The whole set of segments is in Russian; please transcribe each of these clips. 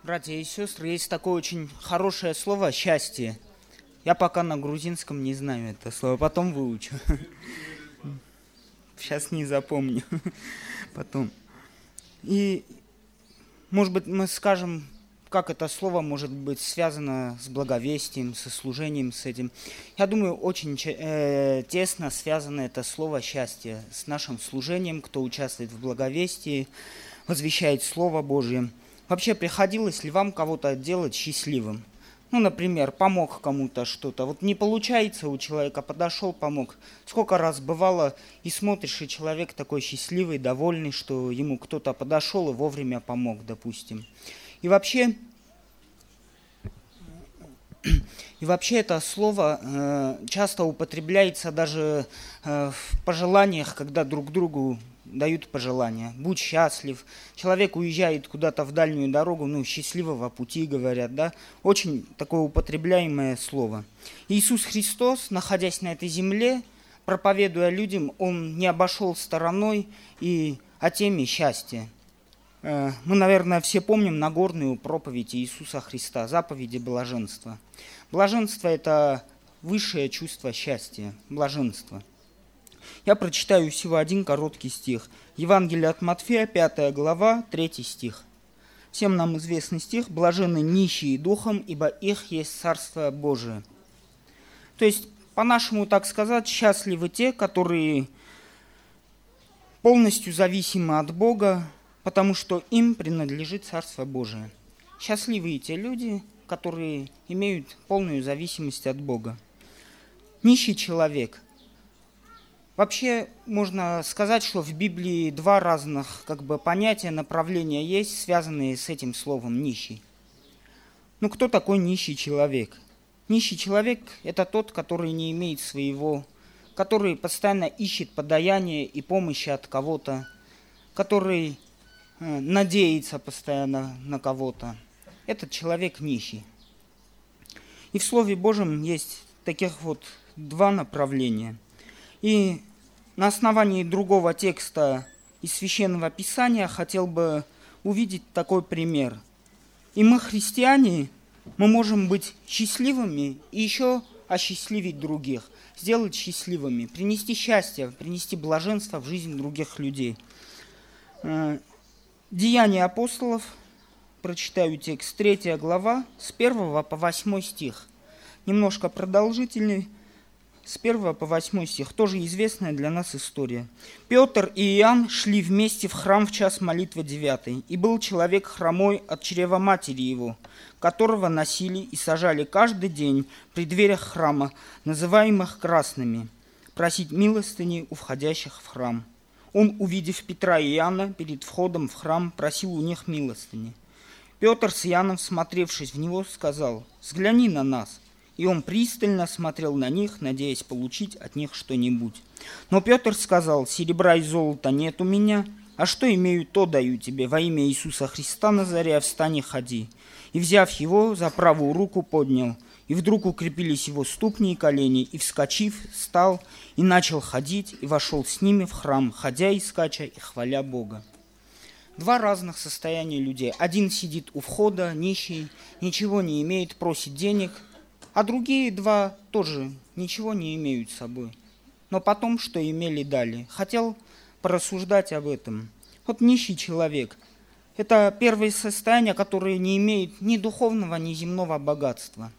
Братья и сестры, есть такое очень хорошее слово «счастье». Я пока на грузинском не знаю это слово, потом выучу. Сейчас не запомню. Потом. И, может быть, мы скажем, как это слово может быть связано с благовестием, со служением, с этим. Я думаю, очень тесно связано это слово «счастье» с нашим служением, кто участвует в благовестии, возвещает Слово Божье. Вообще, приходилось ли вам кого-то делать счастливым? Ну, например, помог кому-то что-то. Вот не получается у человека, подошел, помог. Сколько раз бывало, и смотришь, и человек такой счастливый, довольный, что ему кто-то подошел и вовремя помог, допустим. И вообще это слово часто употребляется даже в пожеланиях, когда друг другу дают пожелания. Будь счастлив. Человек уезжает куда-то в дальнюю дорогу, счастливого пути, говорят, да. Очень такое употребляемое слово. Иисус Христос, находясь на этой земле, проповедуя людям, Он не обошел стороной и о теме счастья. Мы, наверное, все помним Нагорную проповедь Иисуса Христа, заповеди блаженства. Блаженство – это высшее чувство счастья, блаженство. Я прочитаю всего один короткий стих. Евангелие от Матфея, 5 глава, 3 стих. Всем нам известный стих. «Блаженны нищие духом, ибо их есть Царство Божие». То есть, по-нашему, так сказать, счастливы те, которые полностью зависимы от Бога, потому что им принадлежит Царство Божие. Счастливы те люди, которые имеют полную зависимость от Бога. Нищий человек. Вообще, можно сказать, что в Библии два разных понятия, направления есть, связанные с этим словом «нищий». Кто такой нищий человек? Нищий человек – это тот, который не имеет своего, который постоянно ищет подаяние и помощи от кого-то, который надеется постоянно на кого-то. Этот человек нищий. И в Слове Божьем есть таких два направления. И на основании другого текста из Священного Писания хотел бы увидеть такой пример. И мы, христиане, мы можем быть счастливыми и еще осчастливить других, сделать счастливыми, принести счастье, принести блаженство в жизнь других людей. Деяния апостолов, прочитаю текст, 3 глава, с 1 по 8 стих. Немножко продолжительный. С 1 по 8 стих, тоже известная для нас история. «Петр и Иоанн шли вместе в храм в час молитвы 9, и был человек хромой от чрева матери его, которого носили и сажали каждый день при дверях храма, называемых красными, просить милостыни у входящих в храм. Он, увидев Петра и Иоанна перед входом в храм, просил у них милостыни. Петр с Иоанном, всмотревшись в него, сказал: „Взгляни на нас“. И он пристально смотрел на них, надеясь получить от них что-нибудь. Но Петр сказал: „Серебра и золота нет у меня, а что имею, то даю тебе. Во имя Иисуса Христа Назаря встань и ходи“. И, взяв его, за правую руку поднял. И вдруг укрепились его ступни и колени, и, вскочив, встал и начал ходить, и вошел с ними в храм, ходя и скача, и хваля Бога. Два разных состояния людей. Один сидит у входа, нищий, ничего не имеет, просит денег, а другие два тоже ничего не имеют с собой. Но потом, что имели, дали. Хотел порассуждать об этом. Нищий человек – это первое состояние, которое не имеет ни духовного, ни земного богатства.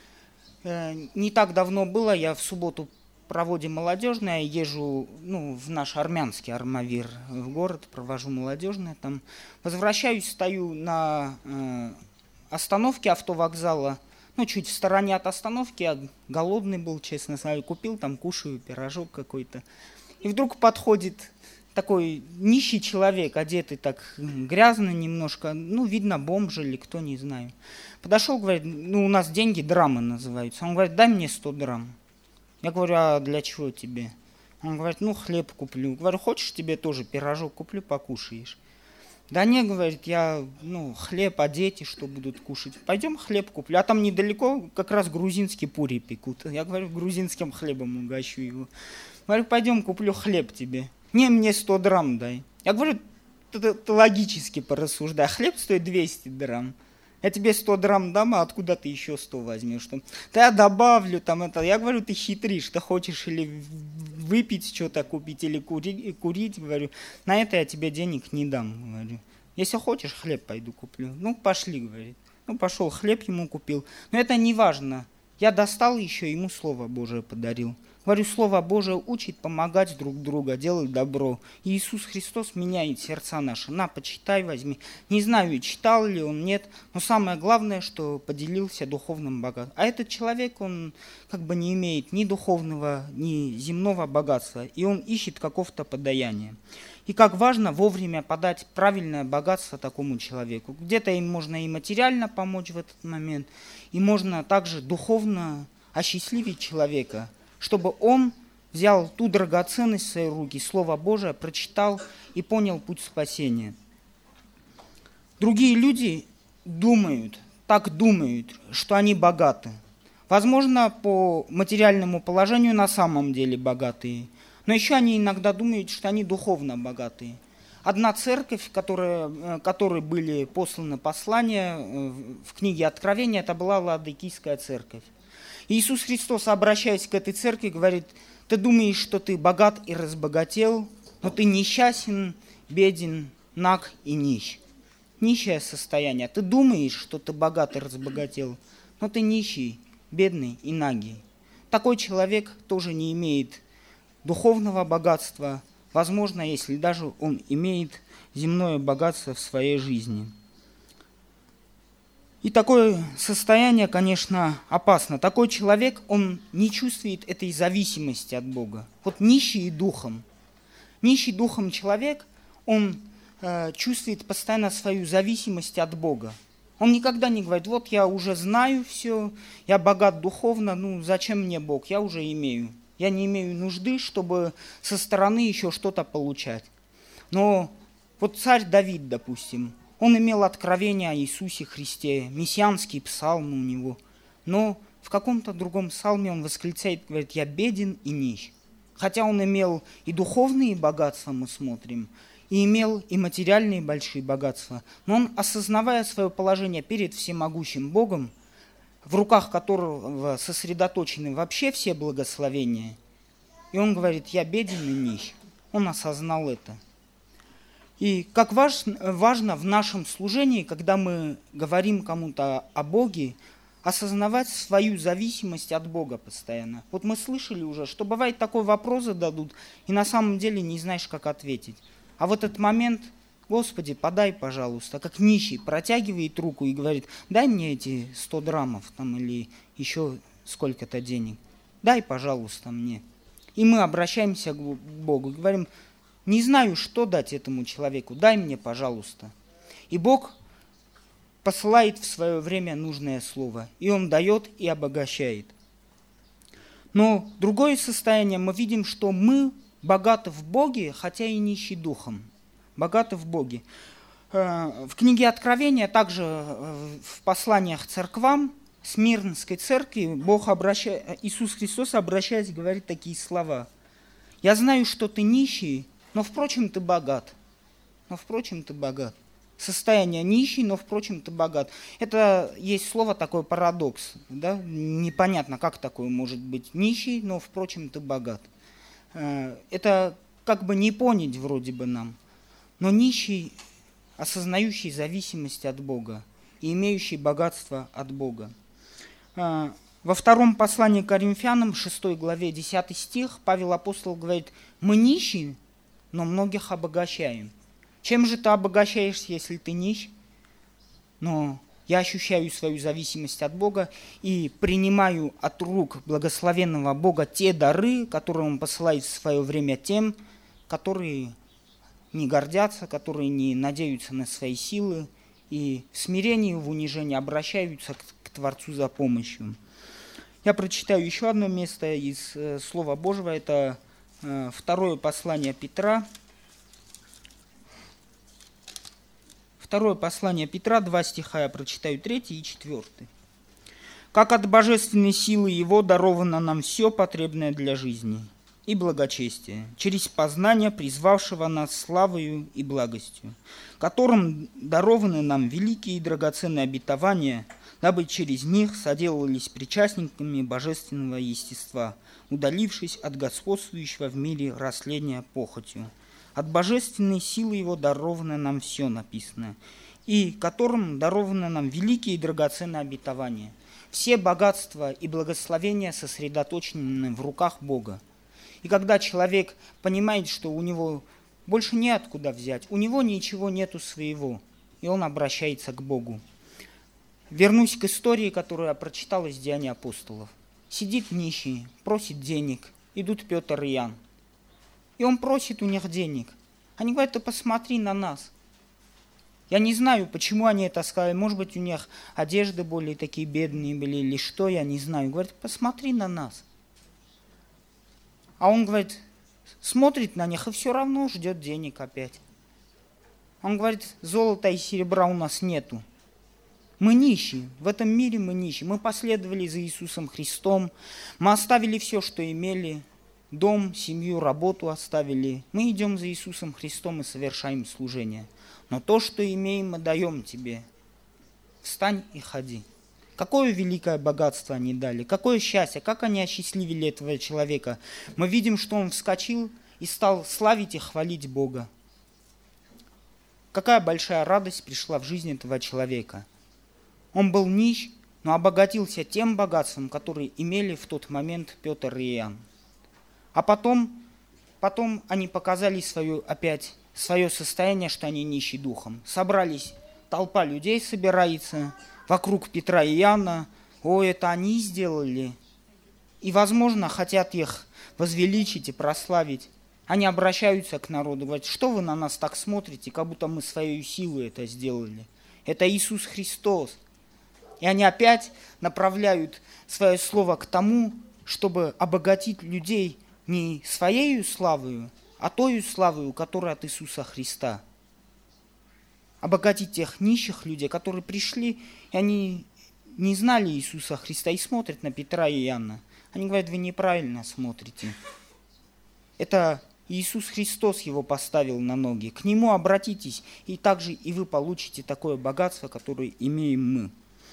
Не так давно было, я в субботу проводим молодежное, езжу в наш армянский Армавир в город, провожу молодежное там. Возвращаюсь, стою на остановке автовокзала, чуть в стороне от остановки, я голодный был, честно сказать, купил там, кушаю, пирожок какой-то. И вдруг подходит такой нищий человек, одетый так грязно немножко, видно, бомж или кто, не знаю. Подошел, говорит: у нас деньги драмы называются. Он говорит: „Дай мне 100 драм. Я говорю: „А для чего тебе?“ Он говорит: „Хлеб куплю“. Говорю: „Хочешь, тебе тоже пирожок куплю, покушаешь?“ „Да не, говорит, я, хлеб, а дети что будут кушать? Пойдем хлеб куплю. А там недалеко как раз грузинские пури пекут“. Я говорю: „Грузинским хлебом угощу его“. Говорю: „Пойдем, куплю хлеб тебе“. „Не, мне 100 драм дай“. Я говорю: ты логически порассуждай. Хлеб стоит 200 драм. Я тебе 100 драм дам, а откуда ты еще 100 возьмешь? Да я добавлю там это. Я говорю, ты хитришь, ты хочешь или выпить что-то купить, или курить, говорю. На это я тебе денег не дам, говорю. Если хочешь, хлеб пойду куплю. Ну, пошли, говорит. Ну, пошел, хлеб ему купил. Но это не важно. Я достал еще, ему Слово Божие подарил. Говорю, Слово Божие учит помогать друг другу, делать добро. И Иисус Христос меняет сердца наши. На, почитай, возьми. Не знаю, читал ли он, нет. Но самое главное, что поделился духовным богатством. А этот человек, он как бы не имеет ни духовного, ни земного богатства. И он ищет какого-то подаяния. И как важно вовремя подать правильное богатство такому человеку. Где-то им можно и материально помочь в этот момент, и можно также духовно осчастливить человека, чтобы он взял ту драгоценность в свои руки, Слово Божие, прочитал и понял путь спасения. Другие люди думают, что они богаты. Возможно, по материальному положению на самом деле богатые, но еще они иногда думают, что они духовно богатые. Одна церковь, которой были посланы послания в книге Откровения, это была Лаодикийская церковь. Иисус Христос, обращаясь к этой церкви, говорит, ты думаешь, что ты богат и разбогател, но ты несчастен, беден, наг и нищ. Нищее состояние. Ты думаешь, что ты богат и разбогател, но ты нищий, бедный и нагий. Такой человек тоже не имеет духовного богатства, возможно, если даже он имеет земное богатство в своей жизни. И такое состояние, конечно, опасно. Такой человек, он не чувствует этой зависимости от Бога. Вот нищий духом человек, он чувствует постоянно свою зависимость от Бога. Он никогда не говорит, вот я уже знаю все, я богат духовно, ну зачем мне Бог, я уже имею. Я не имею нужды, чтобы со стороны еще что-то получать. Но вот царь Давид, допустим, он имел откровение о Иисусе Христе, мессианский псалм у него. Но в каком-то другом псалме он восклицает, говорит, я беден и нищ. Хотя он имел и духовные богатства, мы смотрим, и имел и материальные большие богатства. Но он, осознавая свое положение перед всемогущим Богом, в руках которого сосредоточены вообще все благословения. И он говорит, я беден и нищ. Он осознал это. И как важно в нашем служении, когда мы говорим кому-то о Боге, осознавать свою зависимость от Бога постоянно. Вот мы слышали уже, что бывает такой вопрос зададут, и на самом деле не знаешь, как ответить. А в этот момент... Господи, подай, пожалуйста, как нищий протягивает руку и говорит, дай мне эти 100 драмов там, или еще сколько-то денег. Дай, пожалуйста, мне. И мы обращаемся к Богу, говорим, не знаю, что дать этому человеку, дай мне, пожалуйста. И Бог посылает в свое время нужное слово, и Он дает и обогащает. Но другое состояние, мы видим, что мы богаты в Боге, хотя и нищи духом. Богаты в Боге. В книге Откровения, также в посланиях церквам, Смирнской церкви, Иисус Христос, обращаясь, говорит такие слова. «Я знаю, что ты нищий, но, впрочем, ты богат». Но, впрочем, ты богат. Состояние нищий, но, впрочем, ты богат. Это есть слово такой парадокс. Да? Непонятно, как такое может быть нищий, но, впрочем, ты богат. Это как бы не понять вроде бы нам. Но нищий, осознающий зависимость от Бога и имеющий богатство от Бога. Во втором послании к Коринфянам, 6 главе, 10 стих, Павел Апостол говорит, мы нищие, но многих обогащаем. Чем же ты обогащаешься, если ты нищ? Но я ощущаю свою зависимость от Бога и принимаю от рук благословенного Бога те дары, которые Он посылает в свое время тем, которые не гордятся, которые не надеются на свои силы и в смирении, в унижении обращаются к Творцу за помощью. Я прочитаю еще одно место из Слова Божьего, это второе послание Петра. Второе послание Петра, 2 стиха я прочитаю, 3 и 4. «Как от божественной силы Его даровано нам все потребное для жизни, и благочестия, через познание призвавшего нас славою и благостью, которым дарованы нам великие и драгоценные обетования, дабы через них соделались причастниками божественного естества, удалившись от господствующего в мире растления похотью. От божественной силы его даровано нам все написано, и которым дарованы нам великие и драгоценные обетования. Все богатства и благословения сосредоточены в руках Бога. И когда человек понимает, что у него больше неоткуда взять, у него ничего нету своего, и он обращается к Богу. Вернусь к истории, которую я прочитал из Деяний апостолов. Сидит нищий, просит денег, идут Петр и Иоанн. И он просит у них денег. Они говорят: ты посмотри на нас. Я не знаю, почему они это сказали. Может быть, у них одежды более такие бедные были или что, я не знаю. Говорит: посмотри на нас. А он говорит, смотрит на них и все равно ждет денег опять. Он говорит: золота и серебра у нас нету. Мы нищие, в этом мире мы нищие. Мы последовали за Иисусом Христом, мы оставили все, что имели, дом, семью, работу оставили. Мы идем за Иисусом Христом и совершаем служение. Но то, что имеем, мы даем тебе. Встань и ходи. Какое великое богатство они дали, какое счастье, как они осчастливили этого человека. Мы видим, что он вскочил и стал славить и хвалить Бога. Какая большая радость пришла в жизнь этого человека. Он был нищ, но обогатился тем богатством, которое имели в тот момент Петр и Иоанн. А потом они показали свое состояние, что они нищи духом. Собрались, толпа людей собирается вокруг Петра и Иоанна. О, это они сделали. И, возможно, хотят их возвеличить и прославить. Они обращаются к народу, говорят: что вы на нас так смотрите, как будто мы своей силой это сделали. Это Иисус Христос. И они опять направляют свое слово к тому, чтобы обогатить людей не своей славою, а той славою, которая от Иисуса Христа. Обогатить тех нищих людей, которые пришли, и они не знали Иисуса Христа, и смотрят на Петра и Иоанна. Они говорят: вы неправильно смотрите. Это Иисус Христос его поставил на ноги. К Нему обратитесь, и также и вы получите такое богатство, которое имеем мы.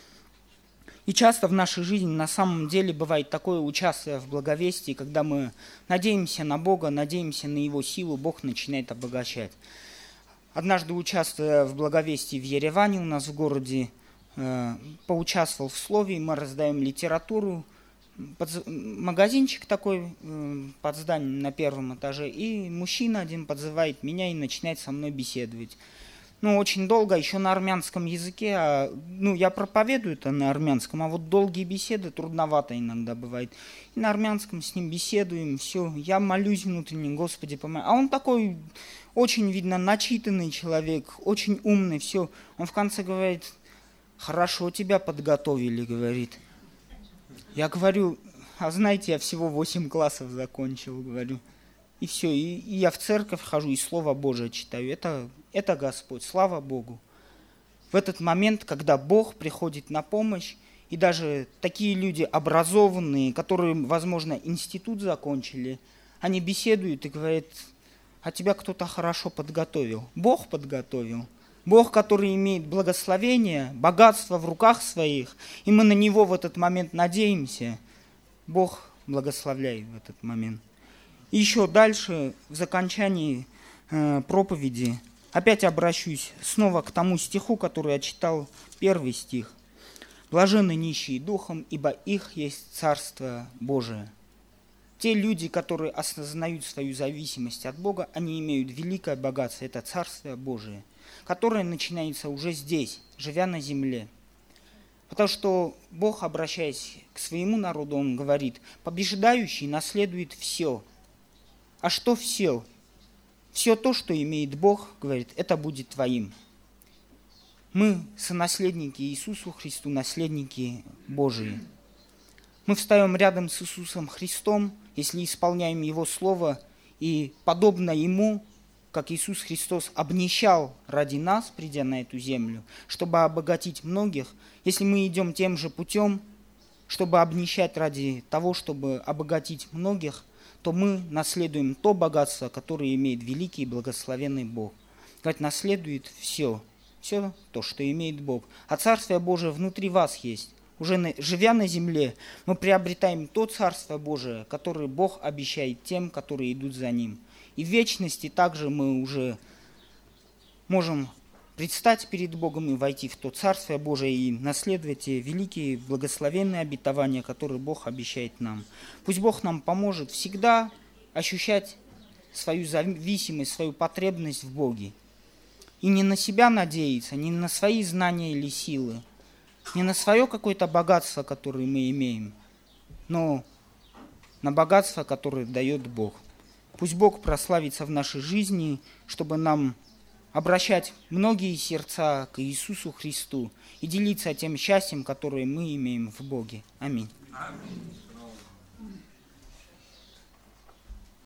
И часто в нашей жизни на самом деле бывает такое участие в благовестии, когда мы надеемся на Бога, надеемся на Его силу, Бог начинает обогащать. Однажды, участвуя в благовестии в Ереване, у нас в городе, поучаствовал в слове, мы раздаем литературу, магазинчик такой под зданием на первом этаже, и мужчина один подзывает меня и начинает со мной беседовать. Очень долго, еще на армянском языке, я проповедую это на армянском, а вот долгие беседы трудновато иногда бывает. И на армянском с ним беседуем, все, я молюсь внутренне: Господи, помоги. А он такой, очень, видно, начитанный человек, очень умный, все. Он в конце говорит: хорошо тебя подготовили, говорит. Я говорю: а знаете, я всего 8 классов закончил, говорю. И все, и я в церковь хожу, и Слово Божие читаю. Это Господь, слава Богу. В этот момент, когда Бог приходит на помощь, и даже такие люди образованные, которые, возможно, институт закончили, они беседуют и говорят: а тебя кто-то хорошо подготовил. Бог подготовил. Бог, который имеет благословение, богатство в руках своих, и мы на Него в этот момент надеемся. Бог благословляет в этот момент. И еще дальше, в закончании проповеди, опять обращусь снова к тому стиху, который я читал, 1 стих. «Блаженны нищие духом, ибо их есть Царство Божие». Те люди, которые осознают свою зависимость от Бога, они имеют великое богатство, это Царство Божие, которое начинается уже здесь, живя на земле. Потому что Бог, обращаясь к своему народу, Он говорит: побеждающий наследует все. А что все? Все то, что имеет Бог, говорит, это будет твоим. Мы сонаследники Иисусу Христу, наследники Божии. Мы встаем рядом с Иисусом Христом, если исполняем Его Слово, и подобно Ему, как Иисус Христос обнищал ради нас, придя на эту землю, чтобы обогатить многих, если мы идем тем же путем, чтобы обнищать ради того, чтобы обогатить многих, то мы наследуем то богатство, которое имеет великий и благословенный Бог. Говорит, наследует все то, что имеет Бог. А Царствие Божие внутри вас есть. Уже живя на земле, мы приобретаем то Царство Божие, которое Бог обещает тем, которые идут за Ним. И в вечности также мы уже можем предстать перед Богом и войти в то Царствие Божие и наследовать те великие благословенные обетования, которые Бог обещает нам. Пусть Бог нам поможет всегда ощущать свою зависимость, свою потребность в Боге. И не на себя надеяться, не на свои знания или силы, не на свое какое-то богатство, которое мы имеем, но на богатство, которое дает Бог. Пусть Бог прославится в нашей жизни, чтобы нам обращать многие сердца к Иисусу Христу и делиться тем счастьем, которое мы имеем в Боге. Аминь. Аминь.